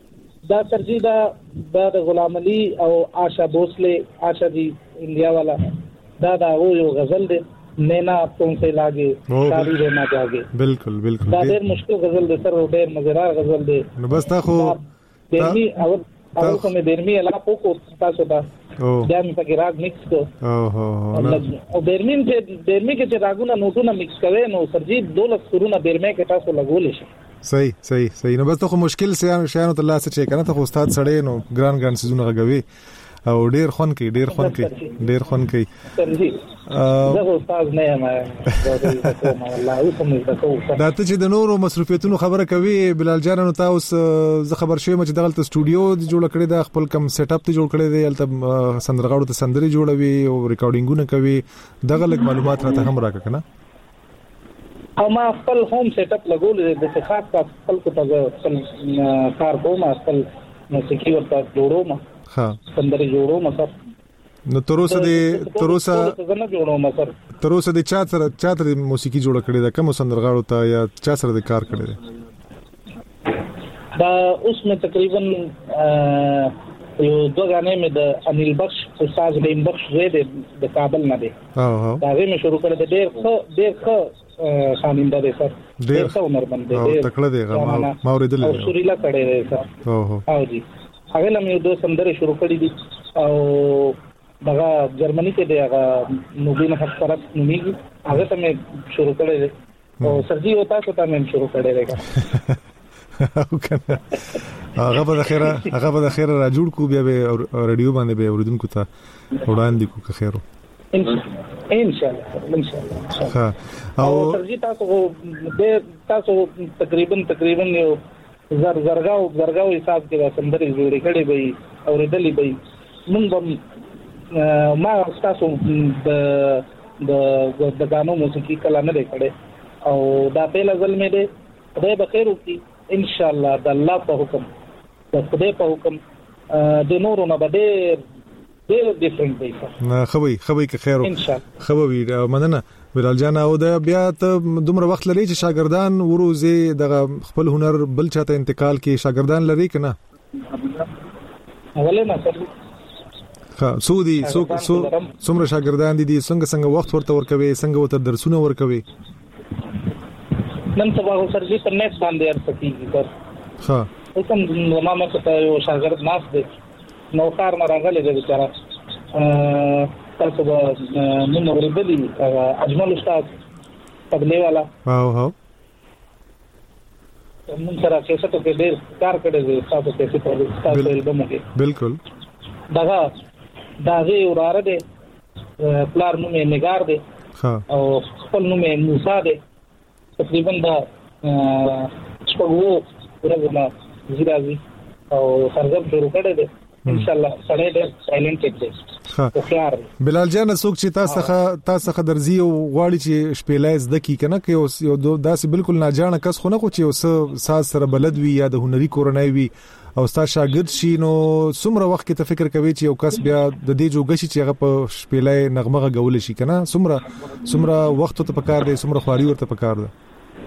دا ترجیح دا د غلام علي او آشا بوسله آشا جی انډیا والا دا دا یو غزل دی نینا تم سے لاگے شادی رہنا جاگے بالکل بالکل دا ډیر مشکل غزل دی سر ډیر مزیدار غزل دی نو بس تا خو دیرمی او او کومه دیرمی علاقو کو تاسو ته دا مې پکې راګ مکس کو او هو او دیرمی چې دیرمی کې چې راګونه نوټونه مکس کوي نو سرجیت دولس سرونه دیرمی کې تاسو لګول شي صحیح صحیح صحیح نو بس ته خو مشکل سیان شانو ته الله څه چې کنه ته خو استاد سړی نو ګران ګران سيزونه غوي او ډیر خون کوي ډیر خون کوي ډیر خون کوي زه استاد نه یم والله اوسم دا ته چې د نورو مصروفیتونو خبره کوي بلال جان نو تاسو زه خبر شوم چې دغه استودیو جوړ کړی د خپل کم سیټ اپ ته جوړ کړی دی البته سندرغاړو ته سندري جوړوي او ریکارډینګونه کوي دغه لږ معلومات راته هم راکړه کنه او ما خپل هوم سیټ اپ لګولې د څه خاص کا خپل کو ته کار کوم خپل موسیقي ورته جوړوم ها سندري جوړوم سر نو تروسه د تروسه څنګه جوړوم سر تروسه د چا سره چا تر موسیقي جوړ کړي دا کوم سندرغاړو ته یا چا سره د کار کړي دا اوس مې تقریبا یو دوه غانې مې د انیل بخش استاد لیم بخش زید د کابل نه دی ها ها دا مې شروع کړل د ډېر ښه ډېر ښه خاننده دی سر ډېر ښه عمر باندې ډېر تکړه دی ما ما اوریدل او سوريلا کړي دی سر او هو او جی هغه لمه دوه سندره شروع کړې دي او دغه جرمني کې دی هغه نوبین حسرت نومیږي هغه ته مې شروع کړی دی او سرجی او تاسو ته مې شروع کړی دی او کنه هغه به خیره هغه به خیره را جوړ کو بیا به رادیو باندې به اوریدونکو ته وړاندې کو که خیرو ان شاء الله ان شاء الله ها او سرجی تاسو د تاسو تقریبا تقریبا یو زر زرګاو زرګاو حساب کې سندري جوړې کړي به اوریدلې به مونږ ما تاسو د د د غانو موسیقي کلا نه کړي او دا په لزل مې ده خدای به خیر وکړي ان شاء الله د الله په حکم د خدای په حکم د نورو نه بده ډېر ډیفرنٹ دی نه خوي خوي که خیر ان شاء الله خوي مننه بلال جان او د بیا ته دومره وخت لري چې شاګردان وروزي د خپل هنر بل چاته انتقال کې شاګردان لري کنه ولې نه سر ها سودی سو سو څومره شاګردان دي څنګه څنګه وخت ورته ورکوي څنګه ورته درسونه ورکوي نن سبا سرجی په نت باندې ارسکیږي سر ها کوم ما ما ته یو شاګرد ناس دی نو کار نه راغلی دی بیچاره تاسو به نن اوریدلی اجمل استاد تبلیغ والا او هو نن سره کیسه ته ډېر کار کړی دی تاسو کیسه په تاسو البم کې بالکل دغه دغه وراره دی پلار نوم یې نگار دی ها او خپل نوم یې موسی دی تقریبا دا شپږو ورځې زیرازي او سرګم شروع کړی دی ان شاء الله سړی ډېر سایلنټ دی ها خيار بلال جان څوک چې تاسو څخه تاسو څخه درځي او غواړي چې شپېلای زده کی کنه کې یو داسې بالکل ناجانه کس خو نه خو چې اوس ساز سره بلد وي یا د هنري کورنۍ وي او ستا شاګرد شي نو څومره وخت کې ته فکر کوي چې یو کس بیا د دې جوګ شي چې هغه په شپېلای نغمه غول شي کنه څومره څومره وخت ته پکار دی څومره خواري ورته پکار ده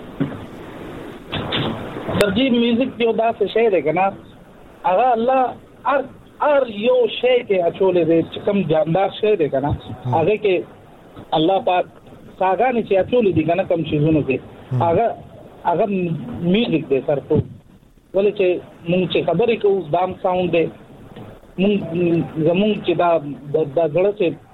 ترجیح میوزیک یو داسې شی دی کنه هغه الله ار ار یو شی کې اچولې دی چې کوم جاندار شی دی کنه هغه کې الله پاک ساګانې چې اچولې دي کنه کوم شیزونو کې هغه هغه میوزیک دی سر ته ولې چې مونږ چې خبرې کوو دام ساوند دی مونږ زمونږ چې دا د غړ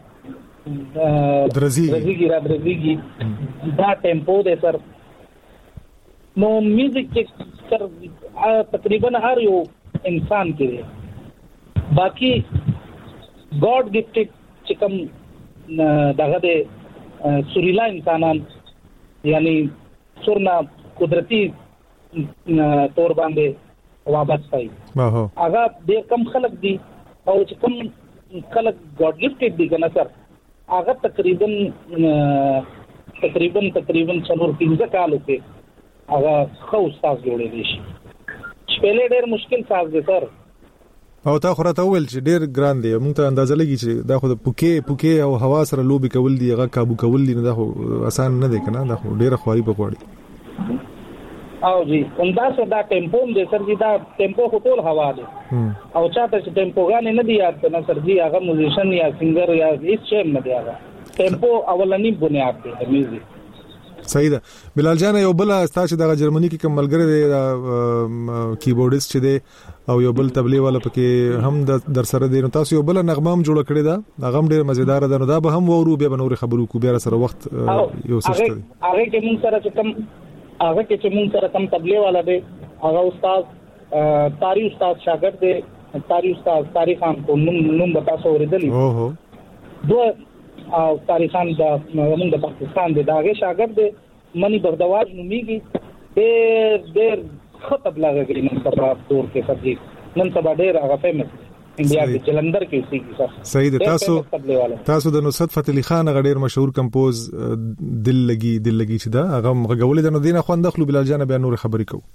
چې درزي درزي را درزي دا ټیمپو دی سر نو میوزیک چې سر تقریبا هر یو انسان کې دی باقی گاڈ گفٹڈ چې کوم دغه د سوریلا انسانان یعنی سورنا قدرتی تور باندې وابسته وي هغه ډېر کم خلک دي او چې کوم خلک گاڈ گفٹڈ دي کنه سر هغه تقریبا تقریبا تقریبا څلور پنځه کالو کې هغه خو استاد جوړې دي شپېلې ډېر مشکل ساز دی سر او تا خو راته ویل چې ډېر ګران دی مونږ ته اندازه لګي چې دا خو د پوکې پوکې او هوا سره لوبي کول دي هغه کابو کول دي نه دا خو آسان نه دی کنه دا خو ډېر خواري پکوړي او جی اندا سره دا ټیمپو دې سر جی دا ټیمپو خو ټول هوا دی او چاته چې ټیمپو غانې نه دی یاد کنه سر جی هغه موزیشن یا سنگر یا هیڅ شی نه دی هغه ټیمپو اولنی بنیاد دی د میوزیک صحیح ده بلال جان یو بل استا چې د جرمني کې کوم ملګری دی کیبورډیست چې دی او یو بل تبلیغ والا پکې هم در سره دی نو تاسو یو بل نغمه هم جوړ کړی دا هغه ډیر مزیدار ده نو دا به هم وورو بیا بنور خبرو کو بیا سره وخت یو سشت دی هغه کې مون سره چې کوم هغه کې چې مون سره کوم تبلیغ والا دی هغه استاد تاری استاد شاګرد دی تاری استاد تاریخ خان کو نوم نوم بتا سو ورېدلی او هو دوه او تاریخ خان د موږ د پاکستان د داغه شاګرد منی بغدواج نومیږي ډېر ډېر خطب لاغږي نن سبا دور کې سبجی نن سبا ډېر هغه فیمس انډیا کې جلندر کې اوسېږي سر. صحیح ده. تاسو تاسو د نصرت فتح علي خان غډیر مشهور کمپوز دل لګي دل لګي چې دا هغه غولې د نو دینه خوان دخلو بلال جان بیا نور خبرې کو.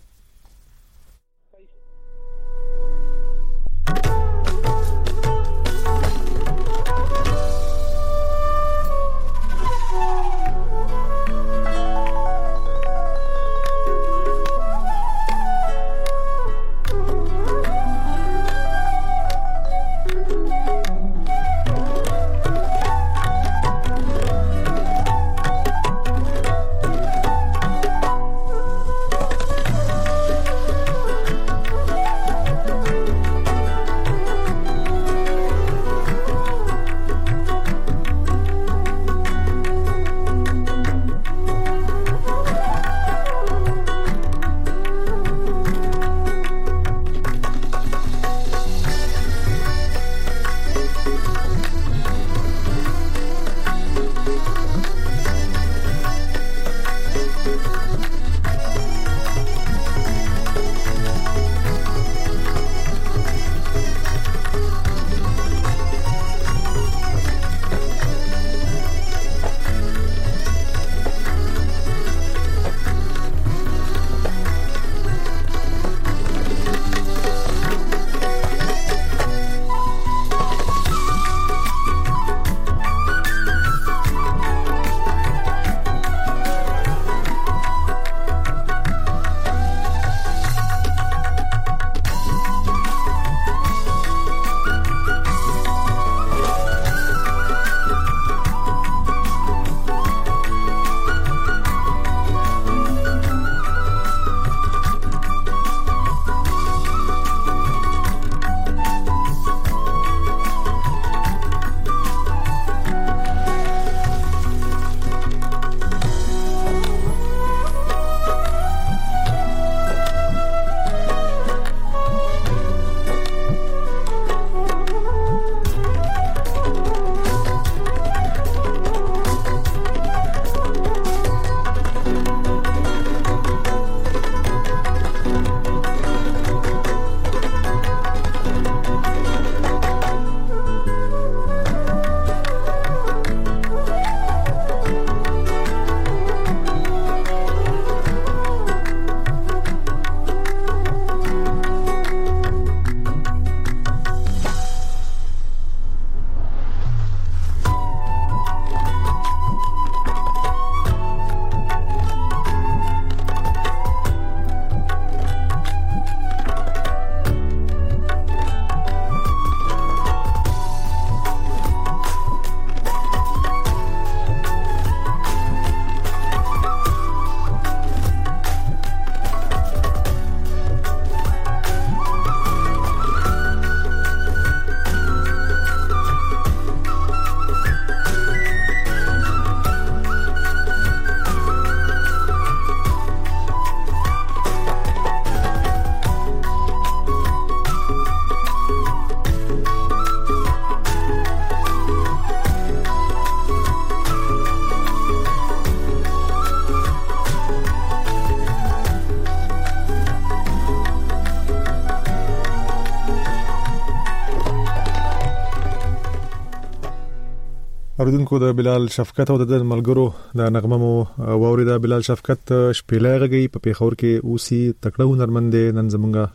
اوریدونکو د بلال شفقت او د ملګرو د نغمه مو واوریدا. بلال شفقت شپېلې غږی په پیښور کې اوسي تکړه هنرمند نن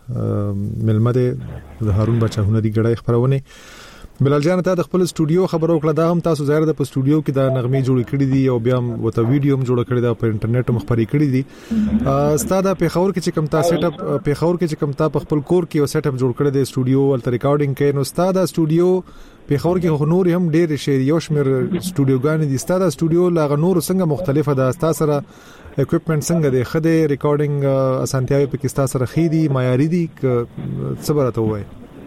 زمونږه ملمده د هارون بچا هنري غړای خبرونه. بلال جان ته د خپل استودیو خبرو کړه دا هم تاسو ظاهر د په استودیو کې د نغمه جوړ کړی دي او بیا وته ویډیو هم جوړ کړی دا په انټرنیټ مخبري کړی دي. استاد په پیښور کې چې کوم تاسو سیټ اپ پیښور کې چې کوم تاسو په خپل کور کې یو سیټ اپ جوړ کړی دی استودیو ول ریکارډینګ کې نو استاد استودیو پیښور کې نور هم ډېر شي یو شمیر استودیوګان دي. استاد استودیو لا نور څنګه مختلفه ده تاسو سره اکوپمنټ څنګه دی خده ریکارډینګ اسانتیاوي په کې تاسو سره خېدي معیاري دي صبرته وای.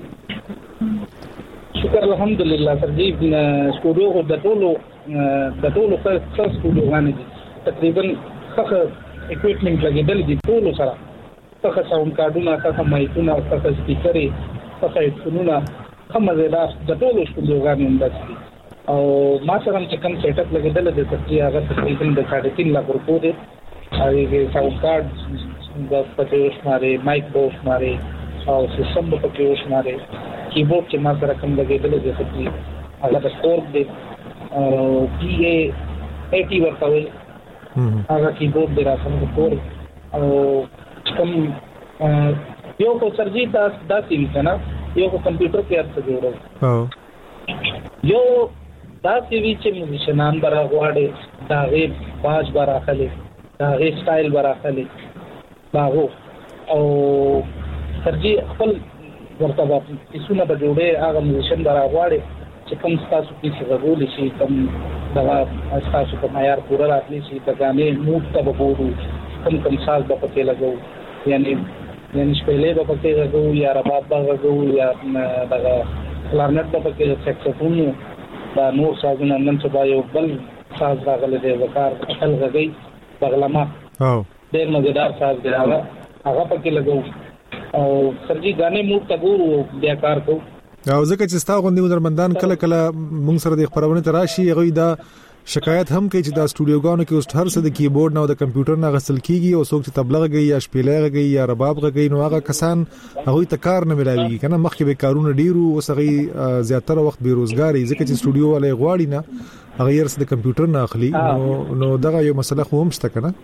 شکر الحمدلله سر جی استودیو د ټولو د ټولو څه استودیوګان دي تقریبا څخه اکوپمنټ لګیدل دي ټولو سره څخه ساوند کارډونه څخه مایکونه څخه سپیکرې څخه هډفونونه هم زیاده د ټولو استودیوګان اندستري او ما سره چې کوم سیټ اپ لګیدل د تقریبا هغه تقریبا د ساڑھے تین لک روپو دی هغه ساوند کارډ د پټوش ماره مایک بوش ماره او سیستم په پټوش ماره کیبورډ چې ما سره کوم لګېدل دي چې هغه د کورد دی پی اے ایټي ورته وي هغه کیبورډ دی راځم د کورد او کوم یو کو سرجی دا داسې وي کنه یو کو کمپیوټر کې ارڅ جوړو یو داسې وی چې موزیشنان برا غواړي دا غي باج برا خلي دا غي سټایل برا خلي باغو او سرجی خپل ورته پیسونه به جوړي هغه موزیشن برا غواړي چې کوم تاسو کې څه غوړي شي کوم دا تاسو په معیار پورا راتلی شي دا غانې موږ ته به وګورو کوم کوم ساز به پکې لګو یعنی یعنی شپېلې به پکې لګو یا رباب به لګو یا دا کلارنټ به پکې سکسوفون دا نور سازونه نن سبا یو بل ساز راغلی دی وکړ خپل غږی بغلما او ډېر مزیدار ساز دی هغه هغه پکې لګو او سرجی غانې موږ ته ګورو بیا کار کوو او ځکه چې ستا غوندي هنرمندان کله کله موږ سره د خبرونه تراشي هغه دا شکایت هم کوي چې دا سټوډیوګانو کې اوس هر څه د کیبورډ نه او د کمپیوټر نه غسل کیږي او څوک چې تبلیغ کوي یا شپېلې کوي یا رباب کوي نو هغه کسان هغه ته کار نه ملایوي کنه مخکې به کارونه ډیرو او هغه زیاتره وخت بیروزګاری ځکه چې سټوډیو والے غواړي نه هغه یې د کمپیوټر نه اخلي نو نو دغه یو مسله خو هم شته کنه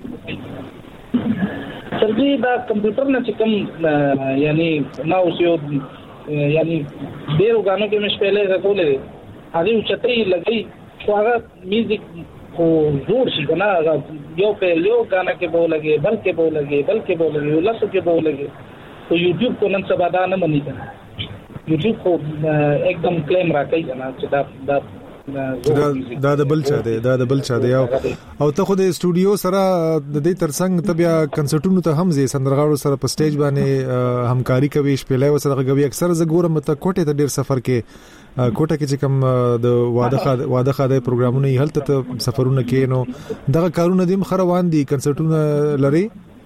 سرجی دا کمپیوټر نه چې کوم یعنی نو یو یعنی ډیرو غانو کې مې شپېلې غوړلې هغه چتري لګي خو هغه میوزیک خو جوړ شي کنه یو په یو غانا کې به لګي بلکې به لګي بلکې به لګي ولاسو کې به لګي تو یوټیوب کو نن سبا دا نه مني کنه یوټیوب کو एकदम کلیم راکې کنه چې دا دا دا د بل چا دی دا د بل چا دی او ته خو د سټوډیو سره د دې ترڅنګ ته بیا کنسرټونو ته هم زی سندرغاړو سره په سټیج باندې همکاري کوي شپېلې وسره غوي اکثر ز ګورم ته کوټه ته ډیر سفر کې کوټه کې چې کوم د واده واده خاده پروګرامونه یې هلته ته سفرونه کې نو دغه کارونه دیم خروان دي کنسرټونه لري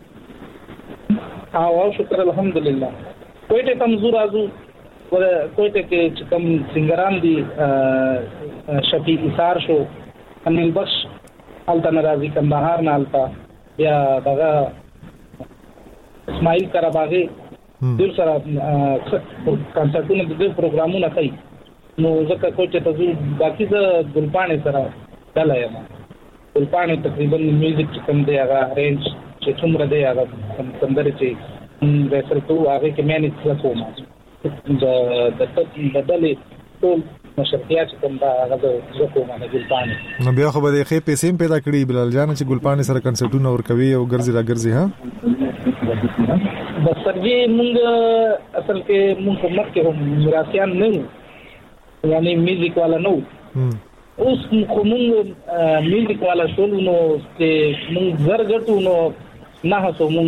او شکر الحمدلله کوټه کمزور ازو کوټه کې چې کوم سنگران دي شفیع ایثار شو انیل بخش التا ناراضی کندهار نه التا یا دغه اسماعیل کرباغي دیر سره کنسرټونه د پروګرامونه کوي نو ځکه کوټه ته ځو باقي د ګلپانې سره دلای ما ګلپانې تقریبا میوزیک کوم دی هغه رینج چې څومره دی هغه سندره چې ویسل ته هغه کې مې نه څه کوم د د بدلې ټول مشرتيات کوم دا هغه زه کوم نه ګلپانې نو بیا خو به د خې پیسې پیدا کړی بلال جان چې ګلپانې سره کنسرټونه ور کوي او ګرځي را ګرځي ها بس سرجی موږ اصل کې موږ مخ کې هم میراثیان نه یعنی میوزیک والا نو اوس کومو میوزیک والا شول نو چې موږ زرګټو نو نه هڅو موږ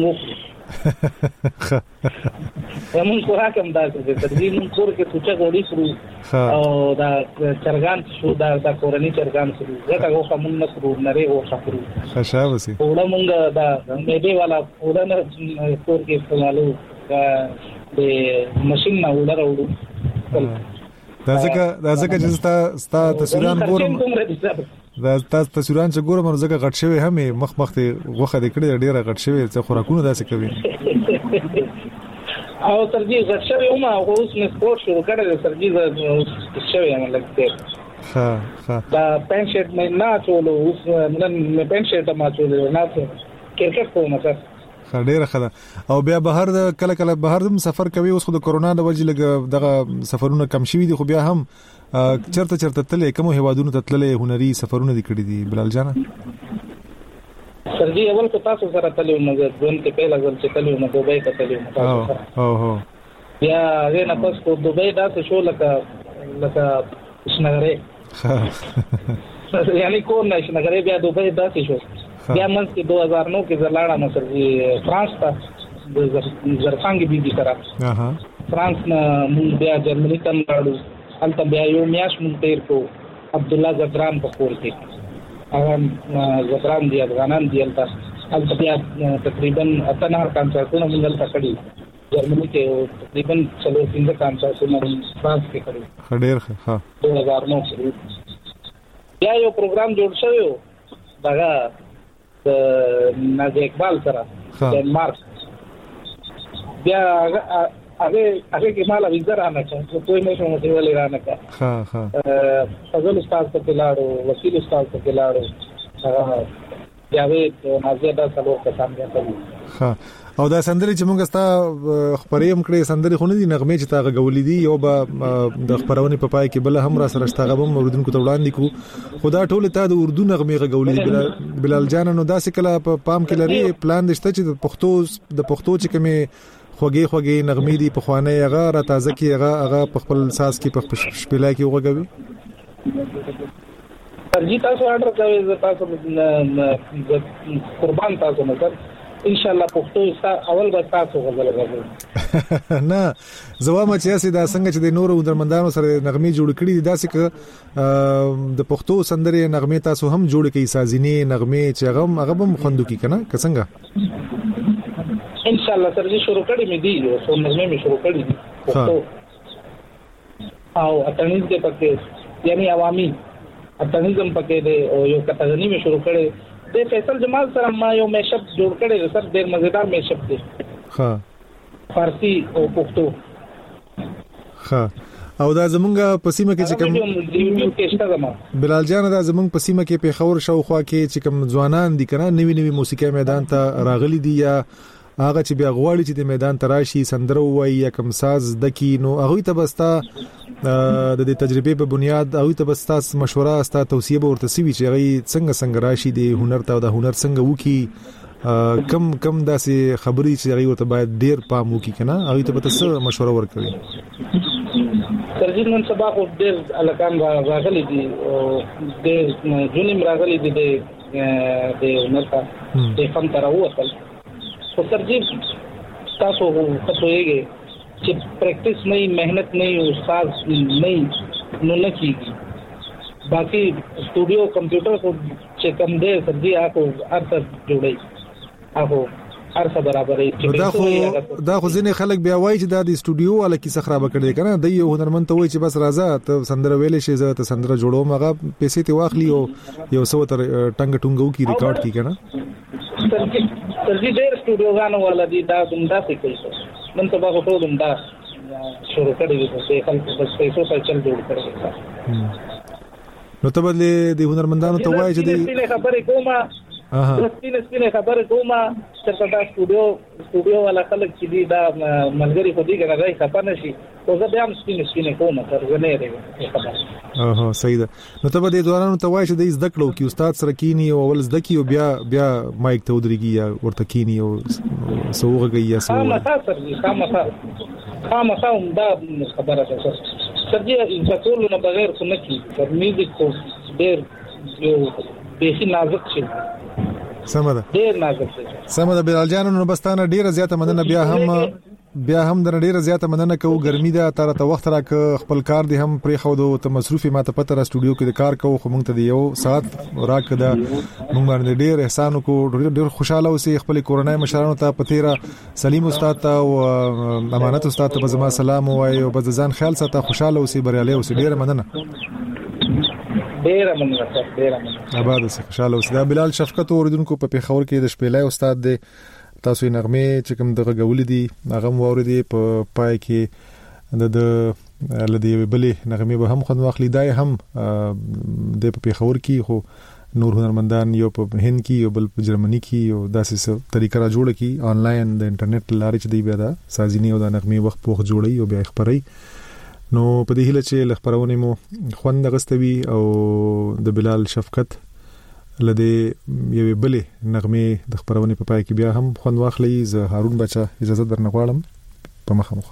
موږ خو راکم دا چې تدوین موږ کور کې څه غوړي شروع او دا چرګان شو دا دا کورنی چرګان شروع زکه هو کوم نه شروع نری او شروع خشابه سي وړه موږ دا مېډي والا وړه نه کور کې استعمالو د ماشين نه وړه وړو دا ځکه دا ځکه چې ستا ستا تصویران ګورم دا تاسو تصویران چې ګورم نو ځکه غټ شوی هم مخ مخ ته غوخه د کړي ډیره غټ شوی چې خوراکونه داسې کوي او سرجی غټ شوی هم او اوس نه سپورت شروع کړل سرجی شوی هم لګته ها ها دا پین شرټ مې نه چولو اوس نن مې پین شرټ ما چولو نه کرکټ کوم څه ډیره خده او بیا بهر کله کله بهر هم سفر کوي اوس خو د کورونا د وجې لګ دغه سفرونه کم شوي دي خو بیا هم چرته چرته تلې کوم هوادونو ته تللې هنري سفرونه دي کړی دي بلال جان سرجی اول کو تاسو سره تلې نو ځون کې پهلا ځل چې تلې نو دوبۍ ته تلې نو تاسو او هو بیا غیر نه پس کو دوبۍ دا څه شو لکه لکه شنغره یعنی کو نه شنغره بیا دوبۍ دا څه شو بیا منځ کې دو هزار نو کې زلاړه نو سرجی فرانس ته د زرفانګ بيبي سره اها فرانس نه مونږ بیا جرمني ته لاړو البته بیا یو میاش مونږ تیر کو عبد الله زدران په کور کې هغه زدران دی افغانان دی البته بیا تقریبا اتنه کنسرټونه مونږ تل کړی جرمني کې تقریبا څلور پنځه کنسرټونه فرانس کې کړی ډېر ښه دو هزار نو بیا یو پروګرام جوړ شوی دغه نازي اقبال سره ډنمارک بیا هغه هغه کې مال وزر نه کړ کوئی مې کوم څه ولې را نه کړ ها ها فضل استاد په لاړو وکیل استاد په لاړو هغه جاوید نازیدا څلور کسان دي ها او دا سندري چې موږ ستا خبرې هم کړې سندري خو نه دي نغمه چې تا غولې دي یو به د خبرونه په پای کې بل هم را سره شتاغه هم اوردونکو ته وړاندې کو خدا ټول ته د اردو نغمه غولې دي بلال جان نو داسې کله په پام کې لري پلان دشته چې د پښتو د پښتو چې کومه خوږی خوږی نغمې دي په خوانه هغه را تازه کې هغه هغه په خپل ساز کې په شپلای کې وګوي ترجیح تاسو آرډر کوي تاسو قربان تاسو نه ان شاء الله پښتو اول به تاسو غوړل غوړل نه زوامه چې اسې دا څنګه چې د نورو درمندانو سره نغمې جوړ کړي دي داسې ک د پښتو سندرې نغمې تاسو هم جوړ کړي سازینې نغمې چې هغه هغه هم خوندو کې کنه که څنګه ان شاء الله ترجیح شروع کړی مې دي او نغمې مې شروع کړې دي پښتو او اتنیز دې پکې یعنی عوامي اتنیزم پکې دې او یو کتاغنی مې شروع کړې د فیصل جمال سره ما یو میشپ جوړ کړی سر ډېر مزیدار میشپ دی ها فارسی او پښتو ها او دا زمونږ پسیمه کې چې کوم بلال جان دا زمونږ پسیمه کې په خور شاوخوا کې چې کوم ځوانان دي کنه نوی نوی موسیقي میدان ته راغلي دي یا هغه چې بیا غواړي چې د میدان تراشي سندره وایي یا کوم ساز دکی نو هغه ته بستا د دې تجربه په بنیاد هغه ته بستا مشوره استا توصيه به ورته سوي چې هغه څنګه څنګه راشي د هنر ته د هنر څنګه وکي کم کم داسې خبري چې هغه ورته باید ډیر پام وکي کنه هغه ته به تاسو مشوره ورکړي ترجیح نن سبا خو ډیر الکان راغلي دي او د جونیم راغلي دي د هنر ته د فن تر وصل خو ترجیح تاسو خطويږي چې پریکټیس نه مهنت نه استاد نه نو نه کیږي باقي سټوډیو کمپیوټر کو چې کم دې ترجیح اكو ارث جوړي اكو ارث برابرې دا خو دا خو ځینې خلک بیا وایي چې دا د سټوډیو ولا کی څخه خراب کړي کنه د یو هنرمند ته وایي چې بس راځه ته سندره ویلې شي زه ته سندره جوړوم هغه پیسې ته واخلي او یو څو تر ټنګ ټنګو کی ریکارډ کی کنه ترجیح ډېر سټوډیو غانو ولا دي دا دمدا څه کوي نن سبا خو ټول دمدا شروع کړی دی چې خلک بس پیسو ته چل جوړ کړي نو ته بل د هنرمندانو ته وایي چې د خبرې کومه اها سپینه سپینه خبره کومه چې دا سټوډیو سټوډیو ولا خلک چې دی دا ملګری خو دی کنه راځي خپانه شي او زه بیا هم سپینه سپینه کومه تر غنې دی خبره اها صحیح ده نو ته به د دوانو ته وایي چې د زده کړو کې استاد سره کینی او ول زده کی او بیا بیا مایک ته ودرېږي یا ورته کینی او سوغه یا سوغه ما تاسو خامخا خامخا هم دا خبره ده ترجیح انسان نه بغیر څه نه کی پر میوزیک کو ډېر یو به نازک شي سمده ډېر نازک شي سمده بلال جان نو بستانه ډیره زیاته مننه بیا هم بیا هم د ډیره زیاته مننه کوو ګرمي ده تر ته وخت راک خپل کار دی هم پرې خو د مصروفي ماته پته را سټوډیو کې د کار کوو خو مونږ ته یو ساعت راک ده مونږ باندې ډیر احسان کو ډیر خوشاله اوسې خپل کورونای مشرانو ته پتیرا سلیم استاد ته او امانت استاد ته زما سلام وایي او بززان خیال ساته خوشاله اوسې بریالي اوسې ډیره مننه ډیره مننه ډیره مننه آباد اوسې خوشاله اوسې دا بلال شفقت اوریدونکو په پیښور کې د شپېلای استاد دی تاسو یې نغمه چې کوم دغه غولې دي هغه موریدي په پای کې د د لدی بلې نغمه به هم خون واخلي دای هم د په پیښور کې خو نور هنرمندان یو په هند کې یو بل په جرمني کې یو داسې طریقه را جوړه کی آنلاین د انټرنیټ لارې چې دی بیا دا سازینی او د نغمه وخت پوښ جوړي او بیا خبري نو په دې هله چې لخبرونه مو خوند غستوي او د بلال شفقت لدی یوې بلې نغمه د خبرونه په پای کې بیا هم خوند واخلي زه هارون بچا اجازه درنه غواړم په مخه مخه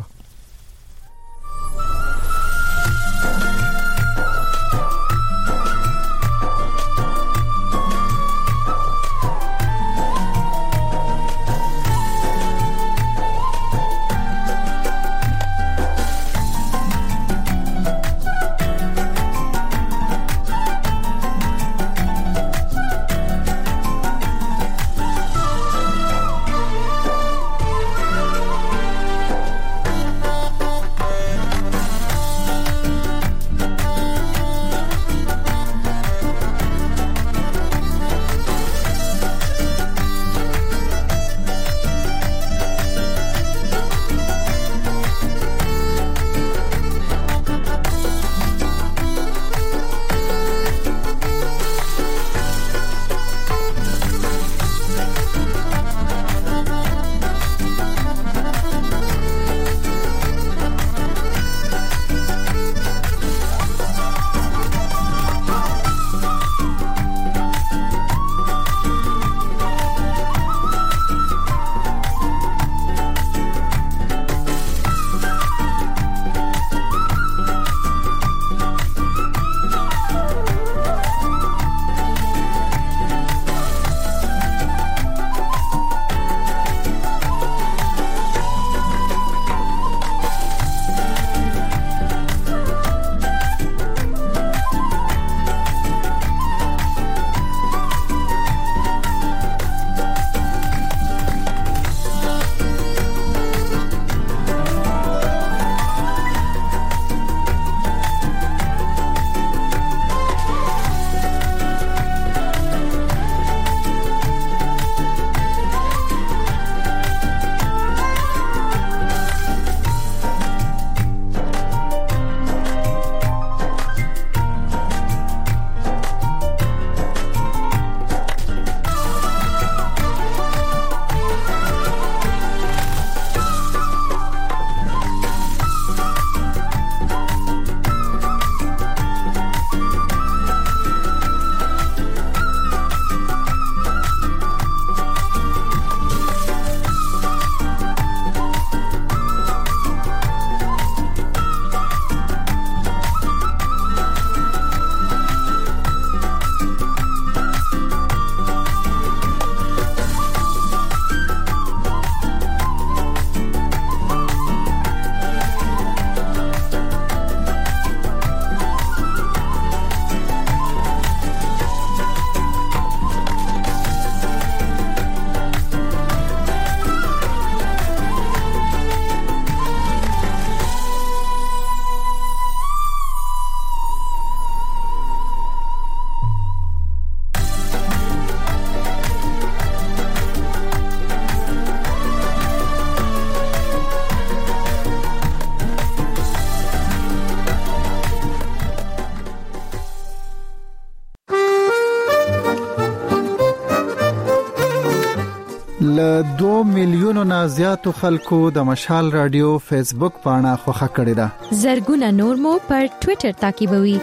دو میلیونو نه زیاتو خلکو د مشال رادیو فیسبوک پاڼه خوښه کړې ده. زرګونه نور مو پر ټوئیټر تعقیبوي.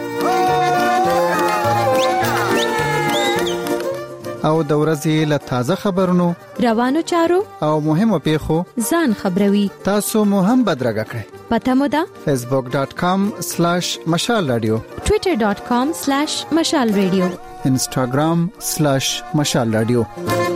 او د ورځې له تازه خبرونو، روانو چارو او مهمو پیښو ځان خبروي. تاسو مو هم بدرګه کړئ. پته مو ده facebook dot com slash mashal radio، twitter dot com slash mashal radio، instagram slash mashal radio.